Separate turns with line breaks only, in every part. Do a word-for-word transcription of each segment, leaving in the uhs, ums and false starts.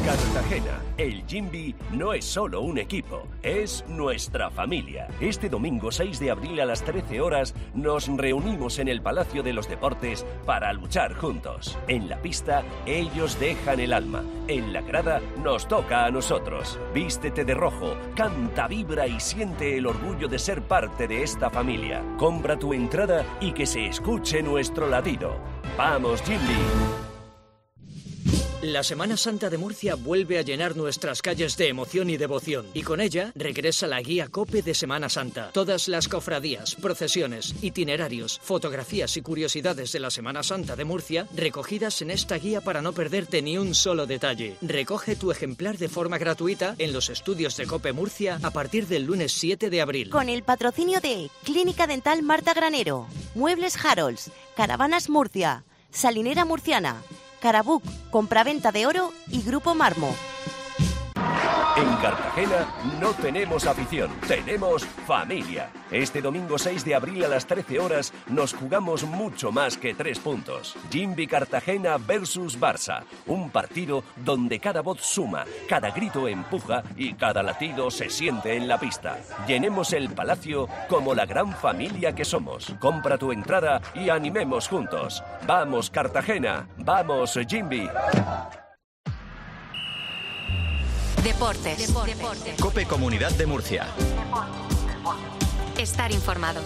Cartagena, el Jimby no es solo un equipo, es nuestra familia. Este domingo seis de abril a las trece horas nos reunimos en el Palacio de los Deportes para luchar juntos. En la pista, ellos dejan el alma. En la grada, nos toca a nosotros. Vístete de rojo, canta, vibra y siente el orgullo de ser parte de esta familia. Compra tu entrada y que se escuche nuestro latido. ¡Vamos, Jimby!
La Semana Santa de Murcia vuelve a llenar nuestras calles de emoción y devoción. Y con ella regresa la guía COPE de Semana Santa. Todas las cofradías, procesiones, itinerarios, fotografías y curiosidades de la Semana Santa de Murcia recogidas en esta guía para no perderte ni un solo detalle. Recoge tu ejemplar de forma gratuita en los estudios de COPE Murcia a partir del lunes siete de abril.
Con el patrocinio de Clínica Dental Marta Granero, Muebles Harolds, Caravanas Murcia, Salinera Murciana, Carabuc, compraventa de oro y Grupo Marmo.
En Cartagena no tenemos afición, tenemos familia. Este domingo seis de abril a las trece horas nos jugamos mucho más que tres puntos. Jimby Cartagena versus Barça. Un partido donde cada voz suma, cada grito empuja y cada latido se siente en la pista. Llenemos el palacio como la gran familia que somos. Compra tu entrada y animemos juntos. ¡Vamos Cartagena! ¡Vamos Jimby!
Deportes. Deportes.
COPE Comunidad de Murcia.
Estar informado.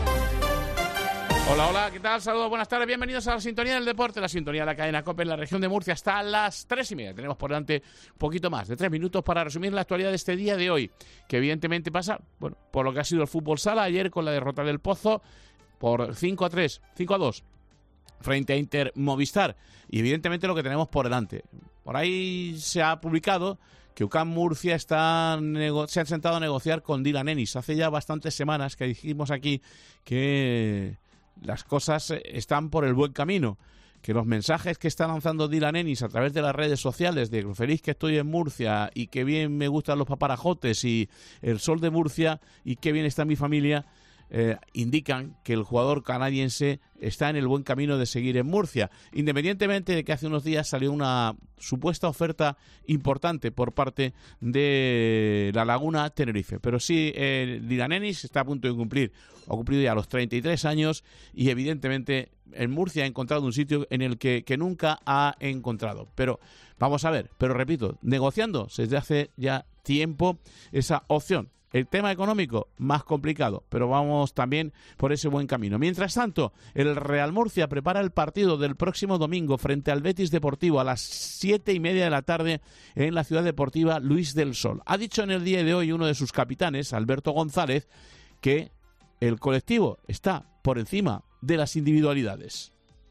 Hola, hola, ¿qué tal? Saludos, buenas tardes, bienvenidos a la sintonía del deporte, la sintonía de la cadena COPE en la región de Murcia. Hasta las tres y media. Tenemos por delante un poquito más de tres minutos para resumir la actualidad de este día de hoy, que evidentemente pasa, bueno, por lo que ha sido el fútbol sala ayer con la derrota del Pozo por cinco a tres, cinco a dos frente a Inter Movistar. Y evidentemente lo que tenemos por delante. Por ahí se ha publicado que U C A M Murcia está nego- se ha sentado a negociar con Dylan Ennis. Hace ya bastantes semanas que dijimos aquí que las cosas están por el buen camino, que los mensajes que está lanzando Dylan Ennis a través de las redes sociales de feliz que estoy en Murcia y que bien me gustan los paparajotes y el sol de Murcia y que bien está mi familia, Eh, indican que el jugador canadiense está en el buen camino de seguir en Murcia, independientemente de que hace unos días salió una supuesta oferta importante por parte de La Laguna Tenerife. Pero sí, eh, Dylan Ennis está a punto de cumplir, ha cumplido ya los treinta y tres años y evidentemente en Murcia ha encontrado un sitio en el que, que nunca ha encontrado. Pero vamos a ver, pero repito, negociando desde hace ya tiempo esa opción. El tema económico, más complicado, pero vamos también por ese buen camino. Mientras tanto, el Real Murcia prepara el partido del próximo domingo frente al Betis Deportivo a las siete y media de la tarde en la ciudad deportiva Luis del Sol. Ha dicho en el día de hoy uno de sus capitanes, Alberto González, que el colectivo está por encima de las individualidades.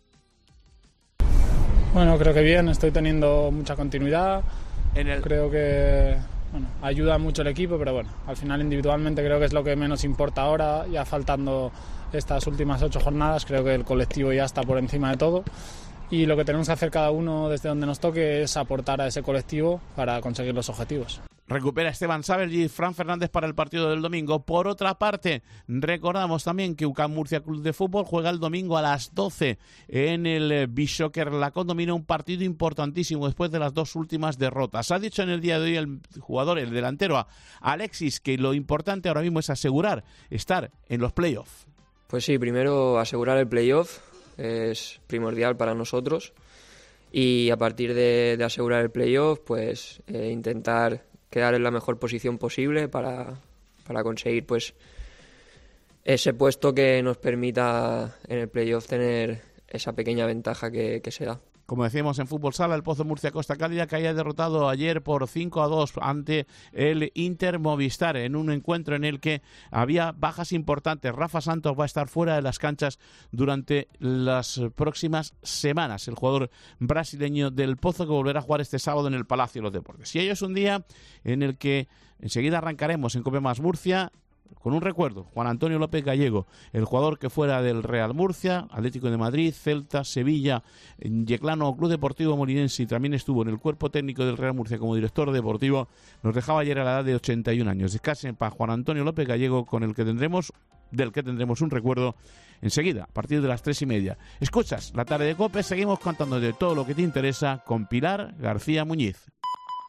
Bueno, creo que bien, estoy teniendo mucha continuidad. En el... Creo que... Bueno, ayuda mucho el equipo, pero bueno, al final individualmente creo que es lo que menos importa ahora, ya faltando estas últimas ocho jornadas, creo que el colectivo ya está por encima de todo y lo que tenemos que hacer cada uno desde donde nos toque es aportar a ese colectivo para conseguir los objetivos.
Recupera Esteban Sabergi y Fran Fernández para el partido del domingo. Por otra parte, recordamos también que U C A M Murcia Club de Fútbol juega el domingo a las doce en el Bishoker La Condomina, un partido importantísimo después de las dos últimas derrotas. Ha dicho en el día de hoy el jugador, el delantero Alexis, que lo importante ahora mismo es asegurar estar en los playoffs.
Pues sí, primero asegurar el playoff es primordial para nosotros y a partir de, de asegurar el playoff, pues eh, intentar quedar en la mejor posición posible para, para conseguir pues ese puesto que nos permita en el playoff tener esa pequeña ventaja que, que se da.
Como decíamos en Fútbol Sala, el Pozo Murcia Costa Cálida que haya derrotado ayer por cinco a dos ante el Inter Movistar en un encuentro en el que había bajas importantes. Rafa Santos va a estar fuera de las canchas durante las próximas semanas. El jugador brasileño del Pozo que volverá a jugar este sábado en el Palacio de los Deportes. Y ello es un día en el que enseguida arrancaremos en COPE Más Murcia con un recuerdo, Juan Antonio López Gallego, el jugador que fuera del Real Murcia, Atlético de Madrid, Celta, Sevilla, Yeclano, Club Deportivo Molinense y también estuvo en el cuerpo técnico del Real Murcia como director deportivo, nos dejaba ayer a la edad de ochenta y un años. Descansen en paz Juan Antonio López Gallego, con el que tendremos, del que tendremos un recuerdo enseguida, a partir de las tres y media. Escuchas la tarde de COPE, seguimos contando de todo lo que te interesa con Pilar García Muñiz.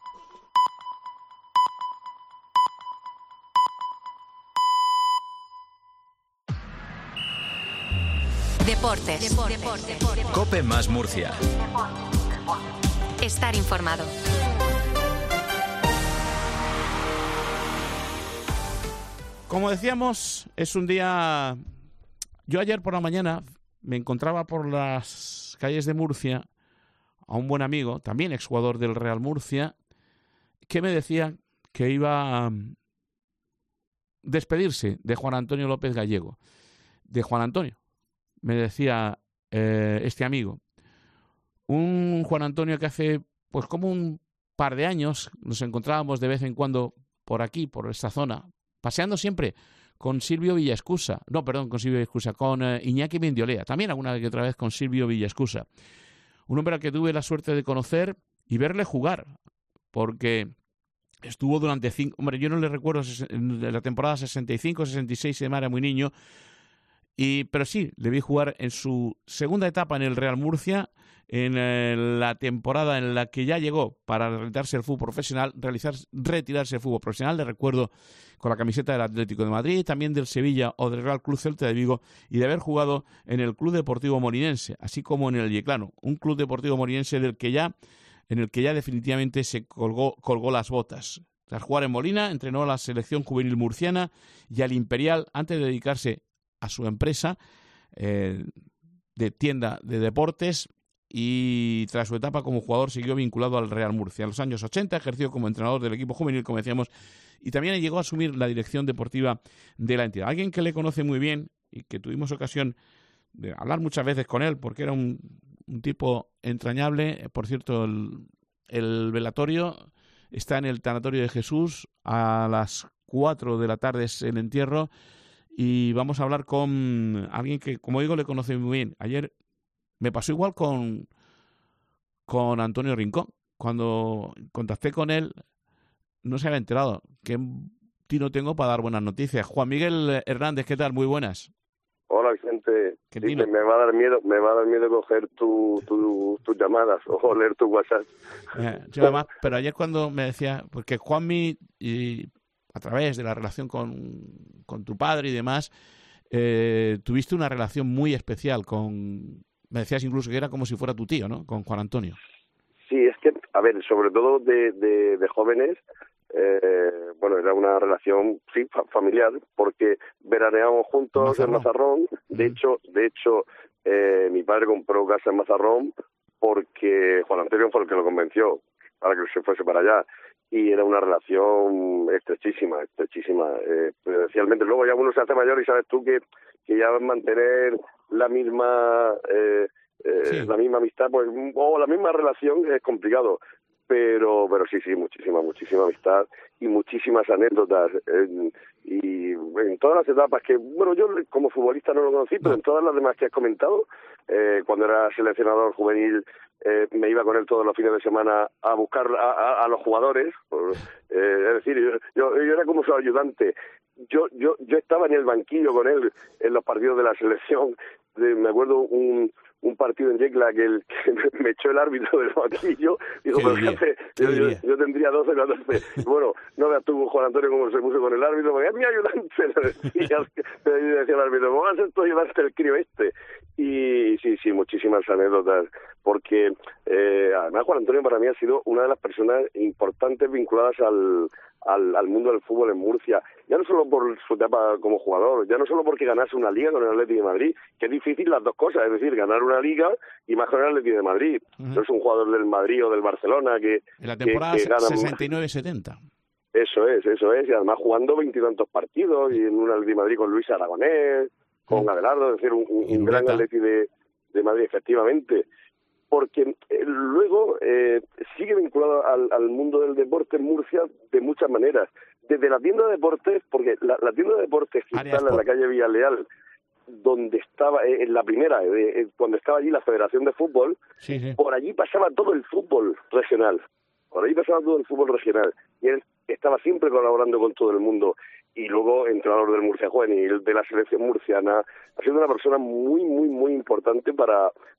Deportes. Deportes.
COPE más Murcia.
Estar informado.
Como decíamos, es un día... Yo ayer por la mañana me encontraba por las calles de Murcia a un buen amigo, también exjugador del Real Murcia, que me decía que iba a despedirse de Juan Antonio López Gallego. De Juan Antonio, me decía eh, este amigo. Un Juan Antonio que hace pues como un par de años nos encontrábamos de vez en cuando por aquí, por esta zona, paseando siempre con Silvio Villaescusa. No, perdón, con Silvio Villaescusa, con eh, Iñaki Mendiolea. También alguna vez que otra vez con Silvio Villaescusa. Un hombre al que tuve la suerte de conocer y verle jugar, porque estuvo durante cinco... Hombre, yo no le recuerdo en la temporada sesenta y cinco, sesenta y seis, además era muy niño, y, pero sí, le vi jugar en su segunda etapa en el Real Murcia, en eh, la temporada en la que ya llegó para retirarse el fútbol profesional, realizar, retirarse el fútbol profesional, le recuerdo con la camiseta del Atlético de Madrid, también del Sevilla o del Real Club Celta de Vigo, y de haber jugado en el Club Deportivo Morinense, así como en el Yeclano, un Club Deportivo Morinense del que ya, en el que ya definitivamente se colgó, colgó las botas. Tras jugar en Molina, entrenó a la selección juvenil murciana y al Imperial antes de dedicarse a su empresa eh, de tienda de deportes, y tras su etapa como jugador siguió vinculado al Real Murcia. En los años ochenta ejerció como entrenador del equipo juvenil, como decíamos, y también llegó a asumir la dirección deportiva de la entidad. Alguien que le conoce muy bien y que tuvimos ocasión de hablar muchas veces con él, porque era un, un tipo entrañable. Por cierto, el, el velatorio está en el Tanatorio de Jesús, a las cuatro de la tarde es el entierro, y vamos a hablar con alguien que, como digo, le conoce muy bien. Ayer me pasó igual con, con Antonio Rincón. Cuando contacté con él, no se había enterado. Qué tino tengo para dar buenas noticias. Juan Miguel Hernández, ¿qué tal? Muy buenas.
Hola, Vicente. Sí, me, me va a dar miedo, me va a dar miedo coger tu, tu, tus llamadas o leer tu WhatsApp.
Eh, sí, además, pero ayer cuando me decía, porque Juanmi, y a través de la relación con, con tu padre y demás, eh, tuviste una relación muy especial con... Me decías incluso que era como si fuera tu tío, ¿no? Con Juan Antonio.
Sí, es que, a ver, sobre todo de, de, de jóvenes, eh, bueno, era una relación, sí, fa- familiar, porque veraneábamos juntos Mazarrón. en Mazarrón. De mm. hecho, de hecho, eh, mi padre compró casa en Mazarrón porque Juan Antonio fue el que lo convenció para que se fuese para allá. Y era una relación estrechísima, estrechísima, eh, especialmente. Luego ya uno se hace mayor y sabes tú que, que ya mantener la misma eh, eh, sí. la misma amistad, pues o la misma relación es complicado. Pero pero sí, sí, muchísima, muchísima amistad y muchísimas anécdotas. Eh, y en todas las etapas que, bueno, yo como futbolista no lo conocí, pero en todas las demás que has comentado, eh, cuando era seleccionador juvenil, eh, me iba con él todos los fines de semana a buscar a, a, a los jugadores. Eh, es decir, yo, yo, yo era como su ayudante. Yo, yo, yo estaba en el banquillo con él en los partidos de la selección. De, me acuerdo un... un partido en Yecla que, el, que me echó el árbitro del banquillo. Digo, pero fíjate, yo, yo, yo tendría doce, catorce. Bueno, no veas tú, Juan Antonio, cómo se puso con el árbitro, porque es mi ayudante, le decía, le decía el árbitro, ¿cómo va a ser tu ayudante el crío este? Y sí, sí, muchísimas anécdotas, porque eh, además Juan Antonio para mí ha sido una de las personas importantes vinculadas al, al, al mundo del fútbol en Murcia, ya no solo por su etapa como jugador, ya no solo porque ganase una liga con el Atlético de Madrid, que es difícil las dos cosas, es decir, ganar una liga y más con el Atlético de Madrid. Uh-huh. No es un jugador del Madrid o del Barcelona que...
En la temporada que, que gana sesenta y nueve setenta.
Eso es, eso es, y además jugando veintitantos partidos, y en un Atlético de Madrid con Luis Aragonés, con uh-huh. Abelardo, es decir, un, un, un gran Atlético de, de Madrid, efectivamente. Porque eh, luego eh, sigue vinculado al, al mundo del deporte en Murcia de muchas maneras. Desde la tienda de deportes, porque la, la tienda de deportes que está en la calle Villaleal, donde estaba, eh, en la primera, eh, eh, cuando estaba allí la Federación de Fútbol, sí, sí. por allí pasaba todo el fútbol regional. Por ahí pasaba todo el fútbol regional. Y él estaba siempre colaborando con todo el mundo. Y luego entrenador del Murcia Juvenil, de la selección murciana. Ha sido una persona muy, muy, muy importante para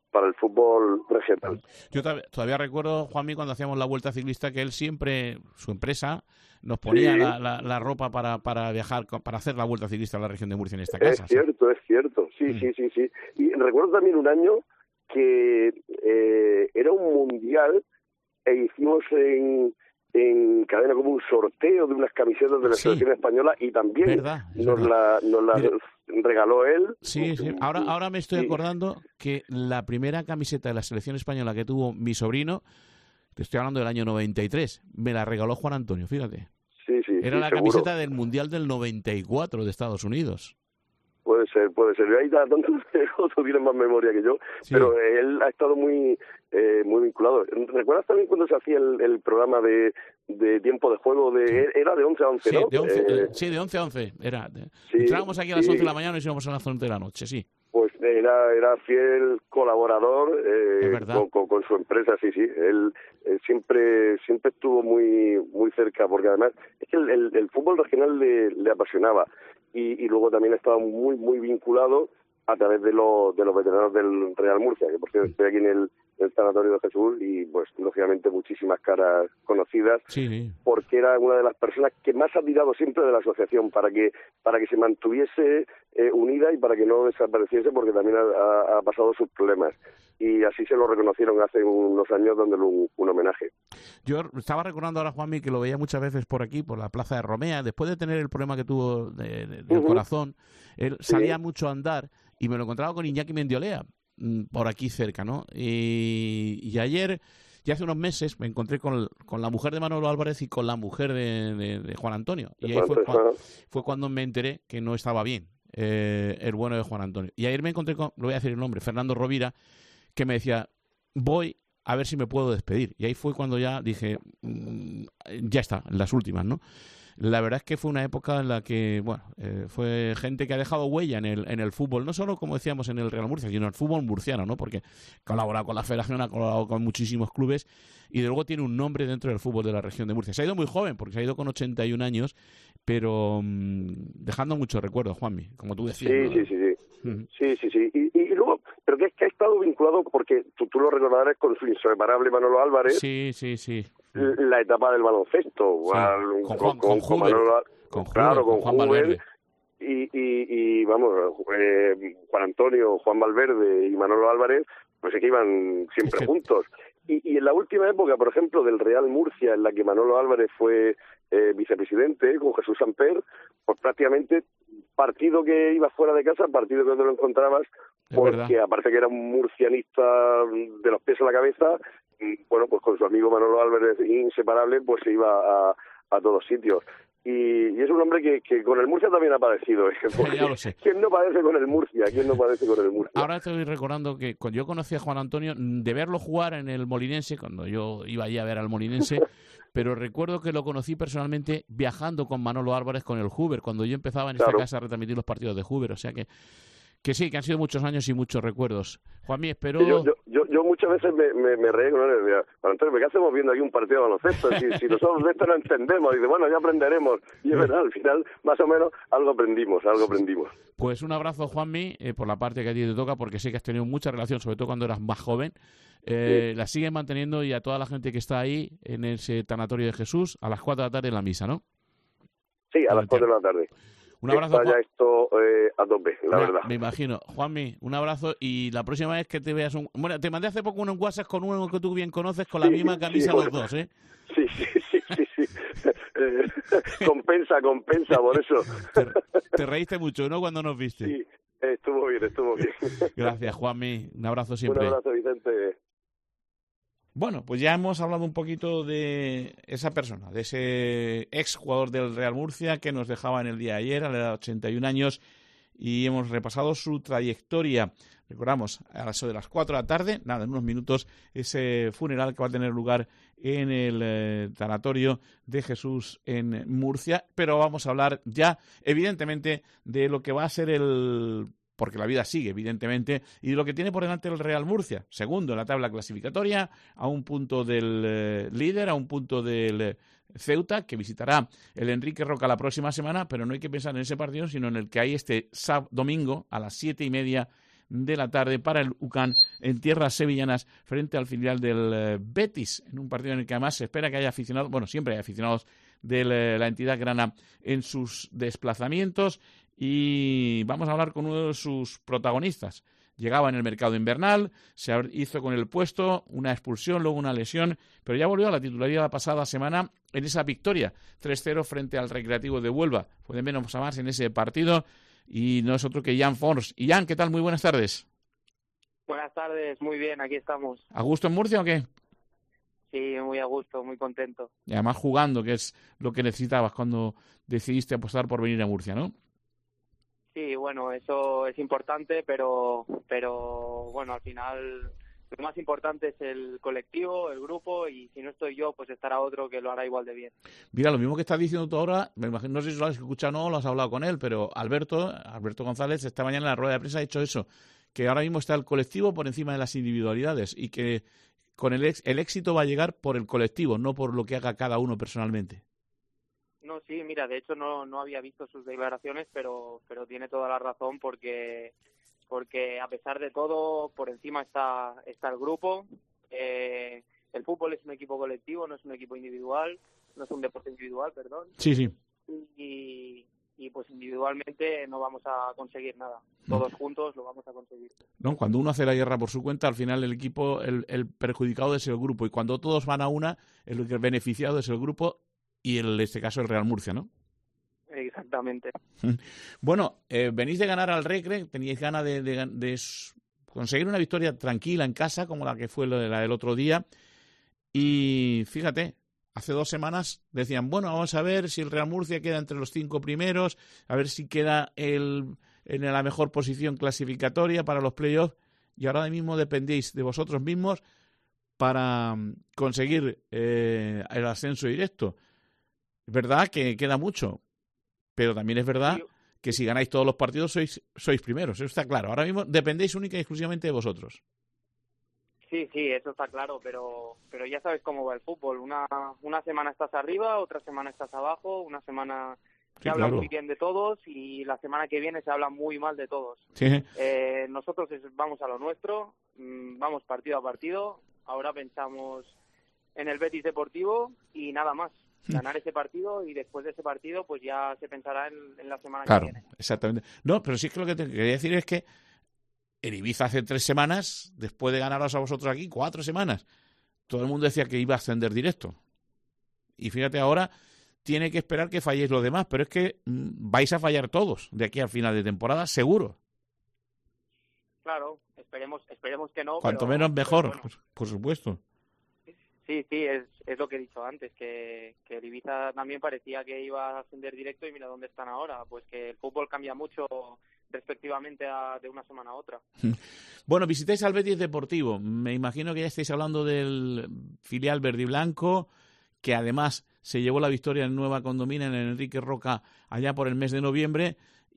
para el fútbol regional.
Yo todavía recuerdo, Juanmi, cuando hacíamos la Vuelta Ciclista, que él siempre, su empresa, nos ponía sí. la, la, la ropa para, para viajar, para hacer la Vuelta Ciclista a la región de Murcia en esta casa.
Es cierto, ¿sí? es cierto, sí, mm. sí, sí, sí. Y recuerdo también un año que eh, era un mundial e hicimos en... en cadena como un sorteo de unas camisetas de la sí. selección española y también
verdad,
nos, la, nos la Mira, regaló él.
Sí, sí. Ahora, ahora me estoy sí. acordando que la primera camiseta de la selección española que tuvo mi sobrino, te estoy hablando del año noventa y tres, me la regaló Juan Antonio, fíjate.
Sí, sí,
Era
sí,
la
seguro.
Camiseta del Mundial del noventa y cuatro de Estados Unidos.
Puede ser, puede ser. Yo ahí tanto tú tienes más memoria que yo, sí. pero él ha estado muy eh, muy vinculado. ¿Recuerdas también cuando se hacía el, el programa de, de tiempo de juego? de sí. Era de once a once,
sí,
¿no?
De once,
eh,
sí, de once a once. Era.
Sí,
Entrábamos aquí a las
sí.
once de la mañana y íbamos a las once de la noche, sí.
Pues era era fiel colaborador eh, con, con, con su empresa, sí, sí. Él, él siempre siempre estuvo muy muy cerca, porque además es que el, el, el fútbol regional le, le apasionaba. Y, y luego también estaba muy muy vinculado a través de, lo, de los veteranos del Real Murcia, que por cierto estoy aquí en el, el Sanatorio de Jesús y pues lógicamente muchísimas caras conocidas,
sí.
porque era una de las personas que más ha tirado siempre de la asociación para que para que se mantuviese eh, unida y para que no desapareciese, porque también ha, ha, ha pasado sus problemas. Y así se lo reconocieron hace unos años dándole un, un homenaje.
Yo estaba recordando ahora, Juanmi, que lo veía muchas veces por aquí, por la Plaza de Romea, después de tener el problema que tuvo de, de, del uh-huh. corazón, él sí. salía mucho a andar y me lo encontraba con Iñaki Mendiolea, por aquí cerca, ¿no? Y, y ayer, ya hace unos meses, me encontré con, con la mujer de Manolo Álvarez y con la mujer de, de, de Juan Antonio. Y ahí fue, cuando, fue cuando me enteré que no estaba bien eh, el bueno de Juan Antonio. Y ayer me encontré con, lo voy a decir el nombre, Fernando Rovira, que me decía, voy a ver si me puedo despedir. Y ahí fue cuando ya dije, mmm, ya está, las últimas, ¿no? La verdad es que fue una época en la que, bueno, eh, fue gente que ha dejado huella en el en el fútbol, no solo, como decíamos, en el Real Murcia, sino en el fútbol murciano, ¿no? Porque ha colaborado con la Federación, ha colaborado con muchísimos clubes y de luego tiene un nombre dentro del fútbol de la región de Murcia. Se ha ido muy joven, porque se ha ido con ochenta y un años, pero mmm, dejando muchos recuerdos, Juanmi, como tú decías.
Sí,
¿no?
sí, sí, sí.
Uh-huh.
Sí, sí, sí. Y, y, y luego, pero que es que ha estado vinculado, porque tú, tú lo recordarás con su inseparable Manolo Álvarez.
Sí, sí, sí.
La etapa del baloncesto.
Sí.
Al,
con, Juan,
con,
con,
con Manolo,
con
claro,
Juven,
con
Juan
Juven. Y, y, y vamos, eh, Juan Antonio, Juan Valverde y Manolo Álvarez, pues es que iban siempre
es que...
juntos. Y, y en la última época, por ejemplo, del Real Murcia, en la que Manolo Álvarez fue eh, vicepresidente con Jesús Samper, pues prácticamente partido que iba fuera de casa, partido que no te lo encontrabas, porque aparte que era un murcianista de los pies a la cabeza, y, bueno, pues con su amigo Manolo Álvarez inseparable, pues se iba a, a todos sitios. Y, y es un hombre que, que con el Murcia también ha padecido. ¿eh?
Ya lo sé.
¿Quién no padece con el Murcia? ¿Quién no padece con el Murcia?
Ahora estoy recordando que cuando yo conocí a Juan Antonio, de verlo jugar en el Molinense, cuando yo iba allí a ver al Molinense, pero recuerdo que lo conocí personalmente viajando con Manolo Álvarez con el Hoover, cuando yo empezaba en esta
claro.
casa a retransmitir los partidos de Hoover. O sea que Que sí, que han sido muchos años y muchos recuerdos. Juanmi, espero...
Yo, yo, yo, yo muchas veces me, me, me reí con él. Decía, bueno, Antonio, ¿qué hacemos viendo aquí un partido de baloncesto? Si, si nosotros de esto no entendemos. Y dice, bueno, ya aprenderemos. Y es verdad, al final, más o menos, algo aprendimos, algo aprendimos.
Pues un abrazo, Juanmi, eh, por la parte que a ti te toca, porque sé que has tenido mucha relación, sobre todo cuando eras más joven. Eh, sí. La sigues manteniendo, y a toda la gente que está ahí en ese tanatorio de Jesús, a las cuatro de la tarde en la misa, ¿no?
Sí, a las cuatro de la tarde.
Un abrazo.
Está ya esto eh, a tope, la
me,
verdad.
Me imagino. Juanmi, un abrazo, y la próxima vez que te veas un... Bueno, te mandé hace poco un WhatsApp con uno que tú bien conoces, con la sí, misma camisa sí, los dos, ¿eh?
Sí, sí, sí, sí. sí. Eh, compensa, compensa, por eso.
Te, te reíste mucho, ¿no?, cuando nos viste.
Sí, estuvo bien, estuvo bien.
Gracias, Juanmi. Un abrazo siempre.
Un abrazo, Vicente.
Bueno, pues ya hemos hablado un poquito de esa persona, de ese ex jugador del Real Murcia que nos dejaba en el día de ayer, a la edad de ochenta y un años, y hemos repasado su trayectoria. Recordamos, a las de las cuatro de la tarde, nada, en unos minutos, ese funeral que va a tener lugar en el eh, tanatorio de Jesús en Murcia, pero vamos a hablar ya, evidentemente, de lo que va a ser el... porque la vida sigue, evidentemente, y lo que tiene por delante el Real Murcia, segundo en la tabla clasificatoria, a un punto del eh, líder, a un punto del eh, Ceuta, que visitará el Enrique Roca la próxima semana, pero no hay que pensar en ese partido, sino en el que hay este sábado, domingo, a las siete y media de la tarde, para el U C A N en tierras sevillanas frente al filial del eh, Betis, en un partido en el que además se espera que haya aficionados, bueno, siempre hay aficionados de la entidad grana en sus desplazamientos, y vamos a hablar con uno de sus protagonistas. Llegaba en el mercado invernal, se hizo con el puesto, una expulsión, luego una lesión, pero ya volvió a la titularidad la pasada semana en esa victoria tres cero frente al Recreativo de Huelva. Fue de menos a más en ese partido, y no es otro que Jan Forns. Y Jan, ¿qué tal? Muy buenas tardes.
Buenas tardes, muy bien, aquí estamos.
¿A gusto en Murcia o qué?
Sí, muy a gusto, muy contento.
Y además jugando, que es lo que necesitabas cuando decidiste apostar por venir a Murcia, ¿no?
Sí, bueno, eso es importante, pero, pero bueno, al final lo más importante es el colectivo, el grupo, y si no estoy yo, pues estará otro que lo hará igual de bien.
Mira, lo mismo que estás diciendo tú ahora, me imagino, no sé si lo has escuchado o no, lo has hablado con él, pero Alberto, Alberto González, esta mañana en la rueda de prensa ha dicho eso, que ahora mismo está el colectivo por encima de las individualidades y que con el, ex, el éxito va a llegar por el colectivo, no por lo que haga cada uno personalmente.
No, sí, mira, de hecho no no había visto sus declaraciones, pero pero tiene toda la razón, porque porque a pesar de todo, por encima está está el grupo. Eh, el fútbol es un equipo colectivo, no es un equipo individual, no es un deporte individual, perdón.
Sí, sí.
Y, y pues individualmente no vamos a conseguir nada. Todos juntos lo vamos a conseguir.
No, cuando uno hace la guerra por su cuenta, al final el equipo, el, el perjudicado es el grupo, y cuando todos van a una, el beneficiado es el grupo, y en este caso el Real Murcia, ¿no?
Exactamente.
Bueno, eh, venís de ganar al Recre, teníais ganas de, de, de conseguir una victoria tranquila en casa, como la que fue la del otro día, y fíjate, hace dos semanas decían, bueno, vamos a ver si el Real Murcia queda entre los cinco primeros, a ver si queda el, en la mejor posición clasificatoria para los playoffs, y ahora mismo dependéis de vosotros mismos para conseguir eh, el ascenso directo. Es verdad que queda mucho, pero también es verdad que si ganáis todos los partidos sois sois primeros, eso está claro. Ahora mismo dependéis única y exclusivamente de vosotros.
Sí, sí, eso está claro, pero pero ya sabes cómo va el fútbol. Una una semana estás arriba, otra semana estás abajo, una semana se sí, habla claro. muy bien de todos, y la semana que viene se habla muy mal de todos.
Sí.
Eh, nosotros vamos a lo nuestro, vamos partido a partido. Ahora pensamos en el Betis Deportivo y nada más. Ganar ese partido, y después de ese partido pues ya se pensará en, en la semana
claro,
que viene.
Exactamente. No, pero sí es que lo que te quería decir es que en Ibiza hace tres semanas, después de ganaros a vosotros aquí, cuatro semanas, todo el mundo decía que iba a ascender directo. Y fíjate, ahora tiene que esperar que falléis los demás, pero es que mmm, vais a fallar todos de aquí al final de temporada, seguro.
Claro, esperemos esperemos que no.
Cuanto
pero,
menos mejor,
bueno.
por, por supuesto.
Sí, sí, es, es lo que he dicho antes, que, que el Ibiza también parecía que iba a ascender directo, y mira dónde están ahora. Pues que el fútbol cambia mucho respectivamente a, de una semana a otra.
Bueno, visitáis al Betis Deportivo. Me imagino que ya estáis hablando del filial verde y blanco, que además se llevó la victoria en Nueva Condomina, en el Enrique Roca, allá por el mes de noviembre,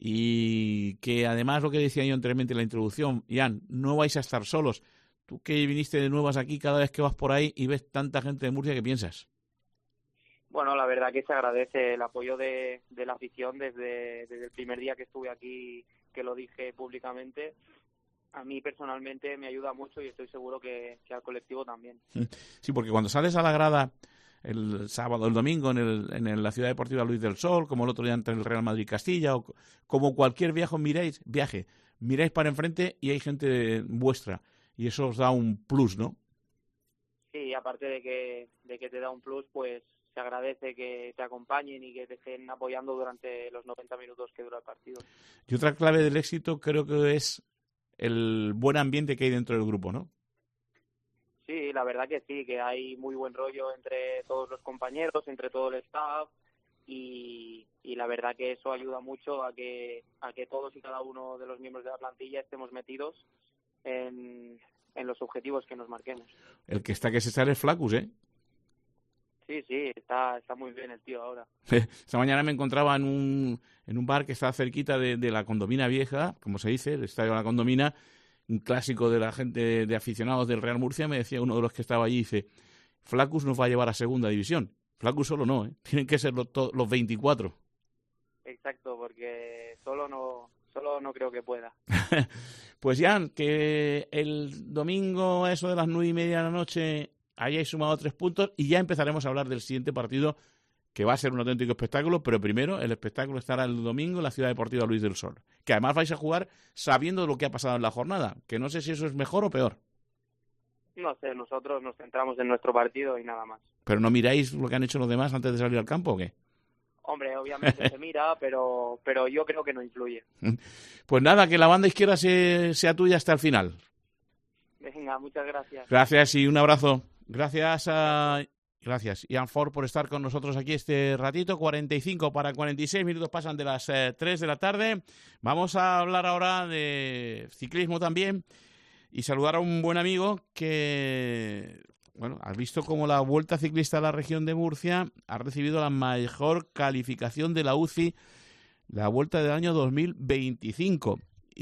y que además, lo que decía yo anteriormente en la introducción, Ian, no vais a estar solos. Tú que viniste de nuevas aquí, cada vez que vas por ahí y ves tanta gente de Murcia, ¿qué piensas?
Bueno, la verdad que se agradece el apoyo de, de la afición desde, desde el primer día que estuve aquí, que lo dije públicamente. A mí personalmente me ayuda mucho, y estoy seguro que, que al colectivo también.
Sí, porque cuando sales a la grada el sábado, el domingo en, el, en la Ciudad Deportiva Luis del Sol, como el otro día entre el Real Madrid Castilla, o como cualquier viaje miráis, viaje, miráis para enfrente y hay gente vuestra. Y eso os da un plus, ¿no?
Sí, aparte de que, de que te da un plus, pues se agradece que te acompañen y que te estén apoyando durante los noventa minutos que dura el partido.
Y otra clave del éxito creo que es el buen ambiente que hay dentro del grupo, ¿no?
Sí, la verdad que sí, que hay muy buen rollo entre todos los compañeros, entre todo el staff, y, y la verdad que eso ayuda mucho a que, a que todos y cada uno de los miembros de la plantilla estemos metidos En, en los objetivos que nos marquemos.
El que está que se sale es Flacus, ¿eh?
Sí, sí, está está muy bien el tío ahora.
Esta mañana me encontraba en un en un bar que está cerquita de, de la Condomina Vieja, como se dice, el estadio de la Condomina, un clásico de la gente de, de aficionados del Real Murcia. Me decía uno de los que estaba allí, dice, Flacus nos va a llevar a segunda división. Flacus solo no, ¿eh? Tienen que ser los, to, los veinticuatro.
Exacto, porque solo no solo no creo que pueda.
Pues Jan, que el domingo a eso de las nueve y media de la noche hayáis sumado tres puntos y ya empezaremos a hablar del siguiente partido, que va a ser un auténtico espectáculo, pero primero el espectáculo estará el domingo en la Ciudad Deportiva Luis del Sol, que además vais a jugar sabiendo lo que ha pasado en la jornada, que no sé si eso es mejor o peor.
No sé, nosotros nos centramos en nuestro partido y nada más.
¿Pero no miráis lo que han hecho los demás antes de salir al campo o qué?
Hombre, obviamente se mira, pero pero yo creo que no influye.
Pues nada, que la banda izquierda se, sea tuya hasta el final.
Venga, muchas gracias.
Gracias y un abrazo. Gracias a... Gracias, Jan Ford, por estar con nosotros aquí este ratito. cuarenta y cinco para cuarenta y seis minutos pasan de las eh, tres de la tarde. Vamos a hablar ahora de ciclismo también y saludar a un buen amigo que, bueno, has visto cómo la Vuelta Ciclista de la Región de Murcia ha recibido la mejor calificación de la U C I, la Vuelta del año dos mil veinticinco.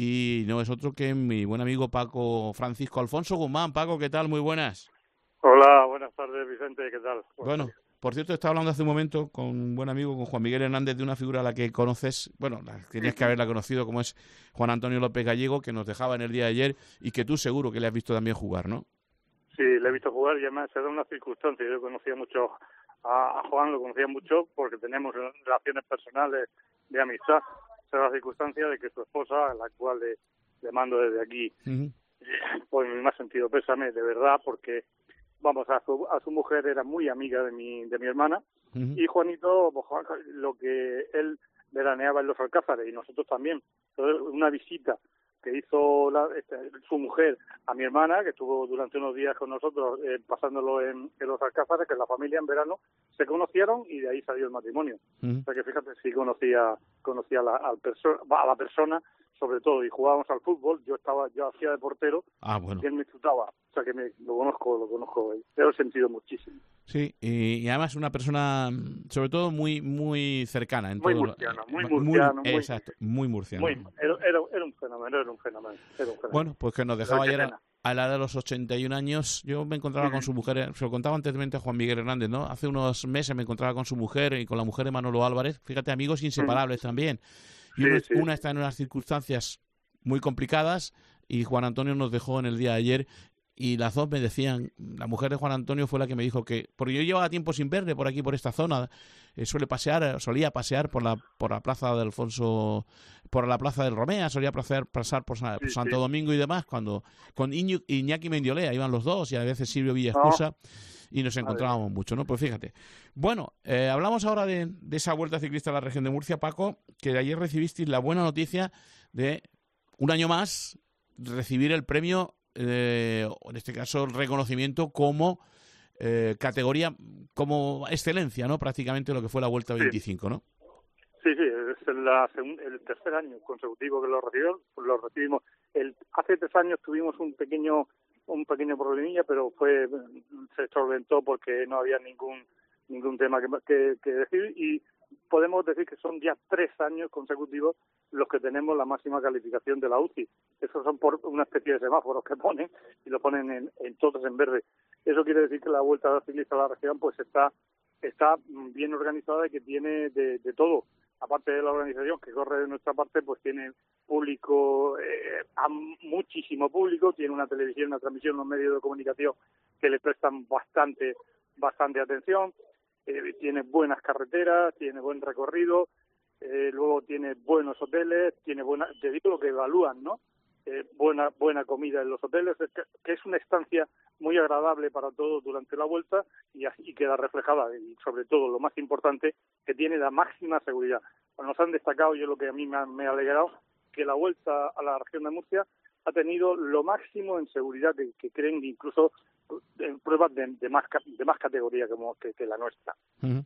Y no es otro que mi buen amigo Paco Francisco Alfonso Guzmán. Paco, ¿qué tal? Muy buenas.
Hola, buenas tardes, Vicente, ¿qué tal?
Bueno, por cierto, estaba hablando hace un momento con un buen amigo, con Juan Miguel Hernández, de una figura a la que conoces, bueno, la tenías que haberla conocido, como es Juan Antonio López Gallego, que nos dejaba en el día de ayer y que tú seguro que le has visto también jugar, ¿no?
Sí, le he visto jugar y además se da una circunstancia. Yo conocía mucho a, a Juan, lo conocía mucho porque tenemos relaciones personales de amistad. Se da la circunstancia de que su esposa, a la cual le, le mando desde aquí, uh-huh. pues mi más sentido pésame, de verdad, porque... Vamos, a su, a su mujer era muy amiga de mi de mi hermana, uh-huh. y Juanito, pues, lo que él veraneaba en los Alcázares y nosotros también. Entonces, una visita que hizo la, este, su mujer a mi hermana, que estuvo durante unos días con nosotros eh, pasándolo en, en los Alcázares, que la familia en verano se conocieron y de ahí salió el matrimonio. Uh-huh. O sea que fíjate, sí conocía conocía a la, al perso- a la persona, sobre todo, y jugábamos al fútbol. Yo estaba yo hacía de portero, ah, bueno. y él me chutaba. O sea que me, lo conozco, lo conozco, te lo he sentido muchísimo.
Sí, y, y además una persona, sobre todo, muy muy cercana. En
muy
todo
murciano,
lo,
muy murciano.
Muy, exacto, muy murciano.
Muy, era, era, era un fenómeno, era un fenómeno. Era un fenómeno.
Bueno, pues que nos dejaba ayer a, a la edad de los ochenta y un años. Yo me encontraba uh-huh. con su mujer, se lo contaba anteriormente a Juan Miguel Hernández, ¿no? Hace unos meses me encontraba con su mujer y con la mujer de Manolo Álvarez. Fíjate, amigos inseparables uh-huh. también. Y sí, uno, sí. una está en unas circunstancias muy complicadas y Juan Antonio nos dejó en el día de ayer. Y las dos me decían, la mujer de Juan Antonio fue la que me dijo que, porque yo llevaba tiempo sin verle por aquí, por esta zona, eh, suele pasear, solía pasear por la por la plaza de Alfonso, por la plaza del Romea, solía pasear, pasar por, San, por sí, Santo sí. Domingo y demás, cuando con Iñu, Iñaki Mendiolea iban los dos y a veces Silvio Villaescusa, oh. y nos encontrábamos vale. mucho, ¿no? Pues fíjate. Bueno, eh, hablamos ahora de, de esa Vuelta Ciclista a la Región de Murcia, Paco, que de ayer recibisteis la buena noticia de, un año más, recibir el premio, Eh, en este caso el reconocimiento como eh, categoría, como excelencia, ¿no? Prácticamente lo que fue la Vuelta
sí.
veinticinco, ¿no?
Sí, sí, es la segun, el tercer año consecutivo que lo recibió, lo recibimos. El, hace tres años tuvimos un pequeño un pequeño problemilla, pero fue se solventó porque no había ningún ningún tema que, que, que decir y podemos decir que son ya tres años consecutivos los que tenemos la máxima calificación de la U C I. Esos son por una especie de semáforos que ponen y lo ponen en, en todos en verde. Eso quiere decir que la Vuelta Ciclista a la Región pues está está bien organizada y que tiene de, de todo. Aparte de la organización que corre de nuestra parte, pues tiene público, eh, muchísimo público, tiene una televisión, una transmisión, unos medios de comunicación que le prestan bastante bastante atención. Eh, tiene buenas carreteras, tiene buen recorrido, eh, luego tiene buenos hoteles, tiene buena, te digo lo que evalúan, ¿no? Eh, buena buena comida en los hoteles, que, que es una estancia muy agradable para todos durante la vuelta y, y queda reflejada, y sobre todo, lo más importante, que tiene la máxima seguridad. Nos han destacado, yo lo que a mí me ha, me ha alegrado, que la Vuelta a la Región de Murcia ha tenido lo máximo en seguridad que, que creen incluso en pruebas de, de más de más categoría como que, que la nuestra.
Uh-huh.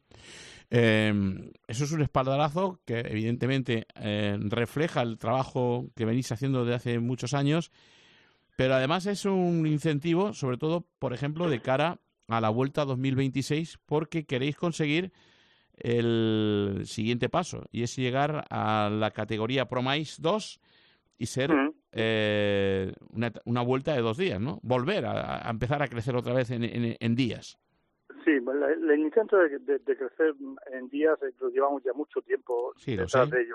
Eh, eso es un espaldarazo que evidentemente eh, refleja el trabajo que venís haciendo desde hace muchos años, pero además es un incentivo, sobre todo, por ejemplo, de cara a la Vuelta dos mil veintiséis, porque queréis conseguir el siguiente paso, y es llegar a la categoría ProMais dos y ser uh-huh. eh, una, una vuelta de dos días, ¿no? Volver a, a empezar a crecer otra vez en, en, en días.
Sí, el intento de, de, de crecer en días lo llevamos ya mucho tiempo sí, detrás de ello.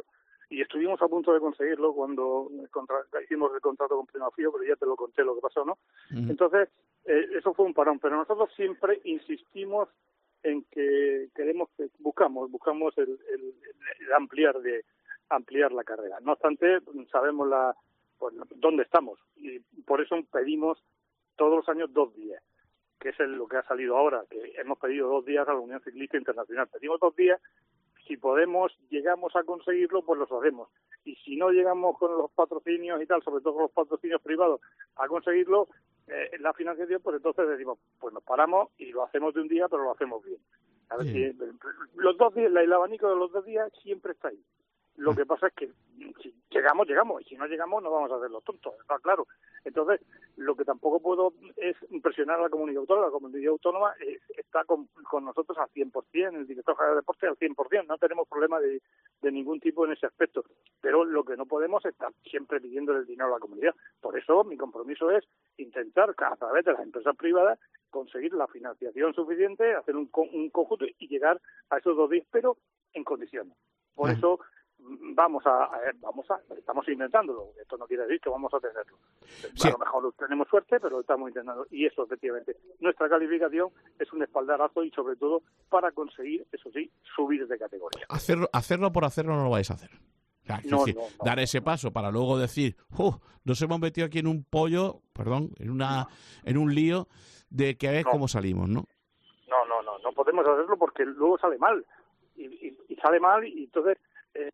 y estuvimos a punto de conseguirlo cuando contra, hicimos el contrato con Primafío, pero ya te lo conté lo que pasó, ¿no? Uh-huh. Entonces, eh, eso fue un parón, pero nosotros siempre insistimos en que queremos, que buscamos, buscamos el, el, el ampliar de ampliar la carrera. No obstante, sabemos la pues, dónde estamos y por eso pedimos todos los años dos días, que es el, lo que ha salido ahora, que hemos pedido dos días a la Unión Ciclista Internacional. Pedimos dos días. Si podemos, llegamos a conseguirlo, pues los hacemos. Y si no llegamos con los patrocinios y tal, sobre todo con los patrocinios privados, a conseguirlo, eh, la financiación, pues entonces decimos, pues nos paramos y lo hacemos de un día, pero lo hacemos bien. A ver sí. si los dos días, el abanico de los dos días siempre está ahí. Lo que pasa es que si llegamos, llegamos, y si no llegamos no vamos a hacer los tontos, está claro. Entonces, lo que tampoco puedo es presionar a la comunidad autónoma. La comunidad autónoma es, está con, con nosotros al cien por ciento, el director general de deporte al cien por ciento, no tenemos problema de, de ningún tipo en ese aspecto. Pero lo que no podemos es estar siempre pidiéndole el dinero a la comunidad. Por eso mi compromiso es intentar, a través de las empresas privadas, conseguir la financiación suficiente, hacer un, un conjunto y llegar a esos dos días, pero en condiciones. Por eso vamos a, a vamos a estamos intentándolo. Esto no quiere decir que vamos a tenerlo. Sí. A lo mejor tenemos suerte, pero estamos intentando. Y eso, efectivamente, nuestra calificación es un espaldarazo y sobre todo para conseguir, eso sí, subir de categoría.
Hacerlo, hacerlo por hacerlo no lo vais a hacer. O sea,
no,
decir,
no, no.
Dar ese paso para luego decir, uh, nos hemos metido aquí en un pollo, perdón, en una, en un lío de que a ver no. cómo salimos, ¿no?
No, no, no, no podemos hacerlo porque luego sale mal y, y, y sale mal y entonces Eh,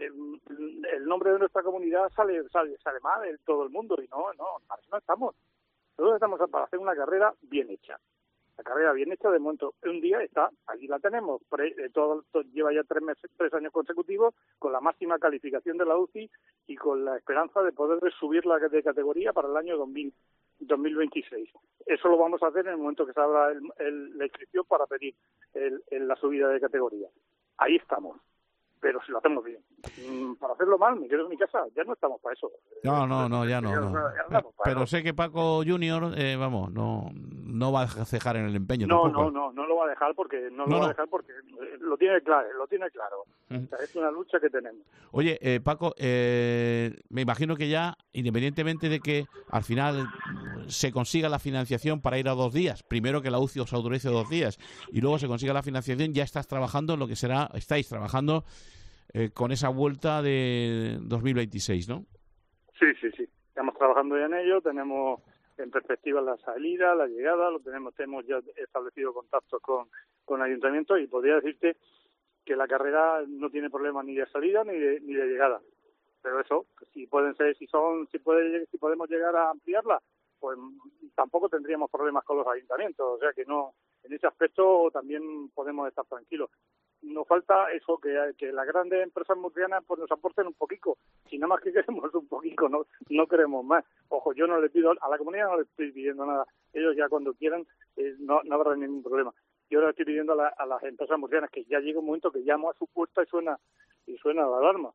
el nombre de nuestra comunidad sale sale sale mal en todo el mundo y no, no, para eso no estamos. Nosotros estamos para hacer una carrera bien hecha. La carrera bien hecha, de momento, un día está, aquí la tenemos, pre, todo, todo, lleva ya tres meses, tres años consecutivos con la máxima calificación de la U C I y con la esperanza de poder subirla de categoría para el año dos mil, dos mil veintiséis. Eso lo vamos a hacer en el momento que se abra el, el, la inscripción para pedir el, el, la subida de categoría. Ahí estamos. Pero si lo hacemos bien. Para hacerlo mal, me quedo en mi casa. Ya no estamos para eso.
No, no, no, ya no. no. Pero eso. Sé que Paco Junior, eh, vamos, no no va a dejar en el empeño.
No,
tampoco.
no, no, no lo va a dejar porque no, no lo va a dejar porque lo tiene claro, lo tiene claro. Uh-huh. O sea, es una lucha que tenemos.
Oye, eh, Paco, eh, me imagino que ya, independientemente de que al final se consiga la financiación para ir a dos días, primero que la U C I os autorice dos días y luego se consiga la financiación, ya estás trabajando en lo que será, estáis trabajando eh, con esa vuelta de dos mil veintiséis, ¿no?
Sí, sí, sí. Estamos trabajando ya en ello, tenemos en perspectiva la salida, la llegada, lo tenemos, tenemos ya establecido contactos con, con ayuntamientos y podría decirte que la carrera no tiene problema ni de salida ni de, ni de llegada. Pero eso, si pueden ser, si son, si puede, si podemos llegar a ampliarla, pues tampoco tendríamos problemas con los ayuntamientos, o sea que no, en ese aspecto también podemos estar tranquilos. Nos falta eso, que, que las grandes empresas murcianas pues nos aporten un poquito, si nada más que queremos un poquito, no no queremos más. Ojo, yo no le pido, a la comunidad no le estoy pidiendo nada, ellos ya cuando quieran eh, no, no habrá ningún problema. Yo le estoy pidiendo a, la, a las empresas murcianas que ya llega un momento que llamo a su puerta y suena y suena la alarma.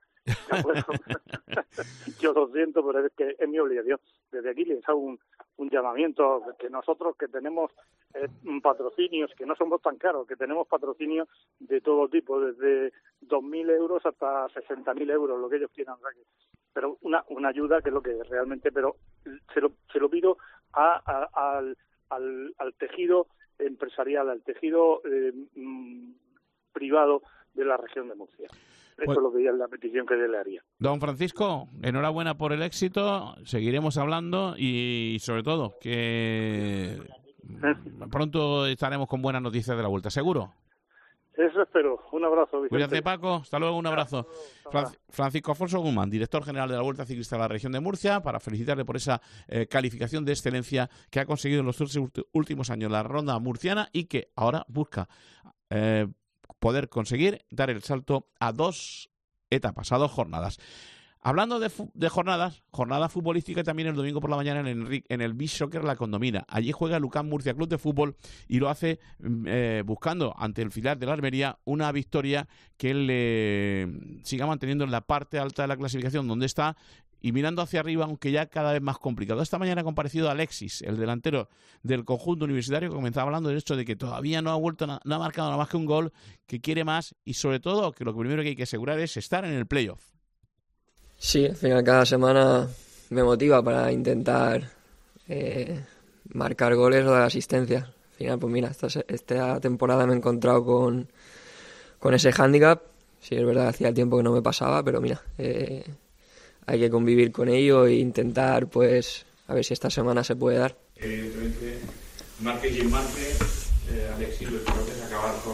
Yo lo siento, pero es que es mi obligación. Desde aquí les hago un, un llamamiento, que nosotros que tenemos eh, patrocinios, que no somos tan caros, que tenemos patrocinios de todo tipo, desde dos mil euros hasta sesenta mil euros, lo que ellos quieran. Pero una una ayuda que es lo que realmente, pero se lo, se lo pido a, a, al, al, al tejido empresarial, al tejido eh, mm, privado de la región de Murcia. Eso pues, es lo que es la petición que le haría.
Don Francisco, enhorabuena por el éxito, seguiremos hablando y sobre todo que pronto estaremos con buenas noticias de la vuelta, ¿seguro?
Eso espero. Un abrazo, Vicente.
Cuídate, Paco. Hasta luego, un abrazo. Fran- Francisco Afonso Guzmán, director general de la Vuelta Ciclista de la región de Murcia, para felicitarle por esa eh, calificación de excelencia que ha conseguido en los últimos años la ronda murciana y que ahora busca eh, poder conseguir dar el salto a dos etapas, a dos jornadas. Hablando de, fu- de jornadas, jornada futbolística también el domingo por la mañana en el, en el Beach Soccer La Condomina. Allí juega Lucán Murcia Club de Fútbol y lo hace eh, buscando ante el filial de la Almería una victoria que le siga manteniendo en la parte alta de la clasificación donde está y mirando hacia arriba, aunque ya cada vez más complicado. Esta mañana ha comparecido Alexis, el delantero del conjunto universitario, que comenzaba hablando del hecho de que todavía no ha vuelto, no ha marcado nada más que un gol, que quiere más y sobre todo que lo primero que hay que asegurar es estar en el playoff.
Sí, al final cada semana me motiva para intentar eh, marcar goles o dar asistencias. Al final, pues mira, esta, esta temporada me he encontrado con, con ese hándicap. Sí, es verdad, hacía tiempo que no me pasaba, pero mira, eh, hay que convivir con ello e intentar, pues, a ver si esta semana se puede dar.
Evidentemente, marque y marque, eh, Alexis, lo que creo que es acabar con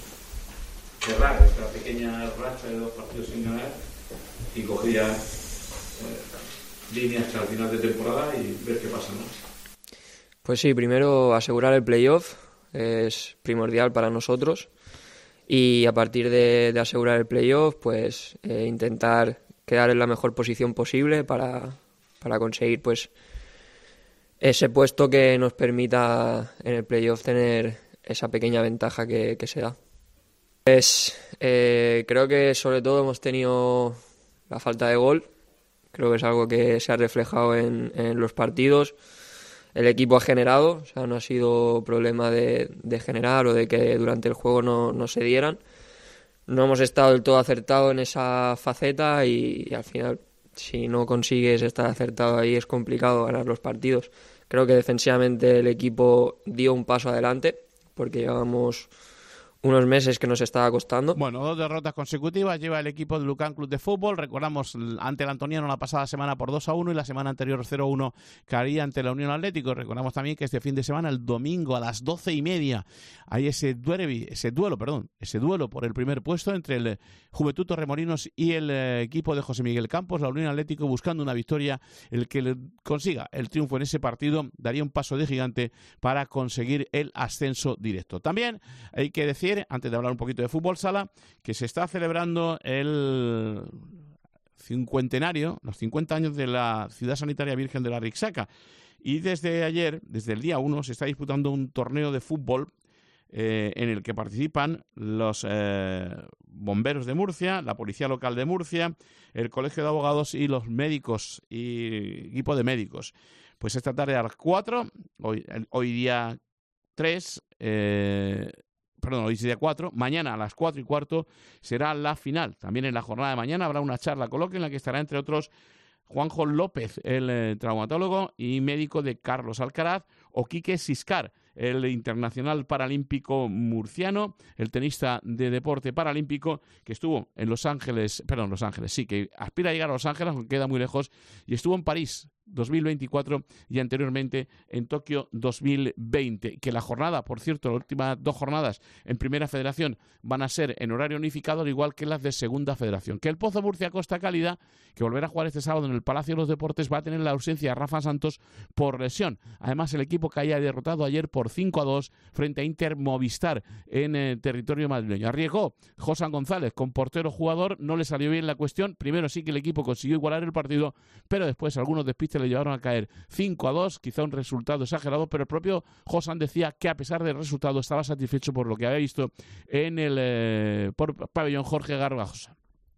cerrar esta pequeña racha de dos partidos sin ganar y coger ya eh, líneas hasta el final de temporada y ver qué pasa, ¿no?
Pues sí, primero asegurar el playoff es primordial para nosotros y a partir de, de asegurar el playoff, pues eh, intentar quedar en la mejor posición posible para, para conseguir pues ese puesto que nos permita en el playoff tener esa pequeña ventaja que, que se da. Pues, eh, creo que sobre todo hemos tenido la falta de gol, creo que es algo que se ha reflejado en, en los partidos. El equipo ha generado, o sea, no ha sido problema de, de generar o de que durante el juego no, no se dieran. No hemos estado del todo acertados en esa faceta y, y al final, si no consigues estar acertado ahí, es complicado ganar los partidos. Creo que defensivamente el equipo dio un paso adelante porque llevamos unos meses que nos estaba costando.
Bueno, dos derrotas consecutivas lleva el equipo del Lucan Club de Fútbol. Recordamos ante el Antoniano la pasada semana por dos a uno y la semana anterior cero a uno caía ante la Unión Atlético. Recordamos también que este fin de semana, el domingo a las doce y media, hay ese derbi, ese duelo, perdón, ese duelo por el primer puesto entre el Juventud Torremolinos y el eh, equipo de José Miguel Campos. La Unión Atlético buscando una victoria. El que le consiga el triunfo en ese partido daría un paso de gigante para conseguir el ascenso directo. También hay que decir, antes de hablar un poquito de fútbol sala, que se está celebrando el cincuentenario, los cincuenta años de la Ciudad Sanitaria Virgen de la Rixaca. Y desde ayer, desde el día uno, se está disputando un torneo de fútbol eh, en el que participan los eh, bomberos de Murcia, la Policía Local de Murcia, el Colegio de Abogados y los médicos y equipo de médicos. Pues esta tarde a las cuatro, hoy, hoy día tres, eh, Perdón, hoy es día cuatro, mañana a las cuatro y cuarto será la final. También en la jornada de mañana habrá una charla coloquio en la que estará, entre otros, Juanjo López, el eh, traumatólogo y médico de Carlos Alcaraz, o Quique Siscar, el internacional paralímpico murciano, el tenista de deporte paralímpico que estuvo en Los Ángeles, perdón, Los Ángeles, sí, que aspira a llegar a Los Ángeles, aunque queda muy lejos, y estuvo en París dos mil veinticuatro y anteriormente en Tokio dos mil veinte. Que la jornada, por cierto, las últimas dos jornadas en Primera Federación van a ser en horario unificado, al igual que las de Segunda Federación. Que el Pozo Murcia Costa Cálida, que volverá a jugar este sábado en el Palacio de los Deportes, va a tener la ausencia de Rafa Santos por lesión. Además, el equipo caía derrotado ayer por cinco a dos frente a Inter Movistar en eh, territorio madrileño. Arriesgó Josan González con portero jugador, no le salió bien la cuestión. Primero sí que el equipo consiguió igualar el partido, pero después algunos despistes le llevaron a caer cinco a dos, quizá un resultado exagerado, pero el propio Josan decía que a pesar del resultado estaba satisfecho por lo que había visto en el eh, por pabellón Jorge Garbajosa.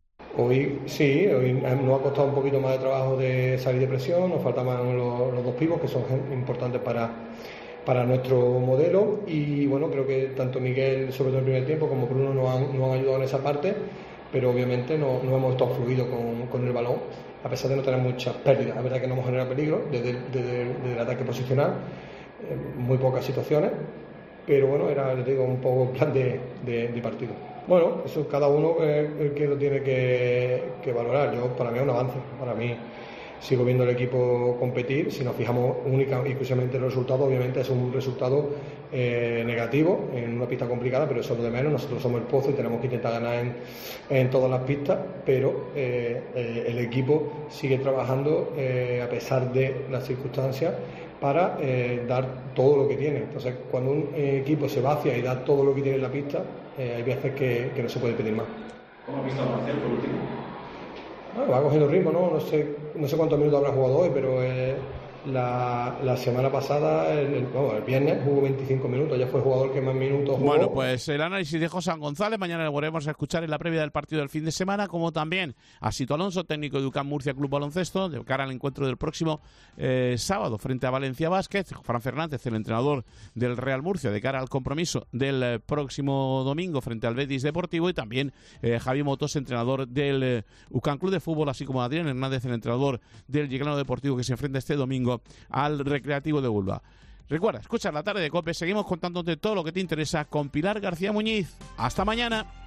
Hoy sí, hoy nos ha costado un poquito más de trabajo de salir de presión, nos faltaban los, los dos pivos que son importantes para, para nuestro modelo y bueno, creo que tanto Miguel, sobre todo en el primer tiempo, como Bruno nos han, nos han ayudado en esa parte, pero obviamente no, no hemos estado fluidos con, con el balón, a pesar de no tener muchas pérdidas. La verdad que no hemos generado peligro desde, desde, desde el ataque posicional, eh, muy pocas situaciones, pero bueno, era, les digo, un poco plan de, de, de partido. Bueno, eso cada uno es el que lo tiene que, que valorar. Yo, para mí es un avance, para mí sigo viendo el equipo competir. Si nos fijamos única y exclusivamente en el resultado, obviamente es un resultado eh, negativo en una pista complicada, pero eso es lo de menos. Nosotros somos el Pozo y tenemos que intentar ganar en, en todas las pistas, pero eh, eh, el equipo sigue trabajando eh, a pesar de las circunstancias para eh, dar todo lo que tiene. Entonces, cuando un eh, equipo se vacia y da todo lo que tiene en la pista, eh, hay veces que, que no se puede pedir más.
¿Cómo has visto a Marcel por último?
Bueno, va cogiendo ritmo, ¿no? No sé, no sé cuántos minutos habrá jugado hoy, pero eh, La, la semana pasada, el, el, bueno, el viernes, jugó veinticinco minutos, ya fue el jugador que más minutos jugó.
Bueno, pues el análisis de José González, mañana lo volveremos a escuchar en la previa del partido del fin de semana, como también a Sito Alonso, técnico de UCAM Murcia Club Baloncesto, de cara al encuentro del próximo eh, sábado frente a Valencia Basket. Fran Fernández, el entrenador del Real Murcia, de cara al compromiso del eh, próximo domingo frente al Betis Deportivo, y también eh, Javi Motos, entrenador del eh, UCAM Club de Fútbol, así como Adrián Hernández, el entrenador del Yeclano Deportivo, que se enfrenta este domingo al Recreativo de Huelva. Recuerda, escucha la tarde de COPE, seguimos contándote todo lo que te interesa con Pilar García Muñiz. Hasta mañana.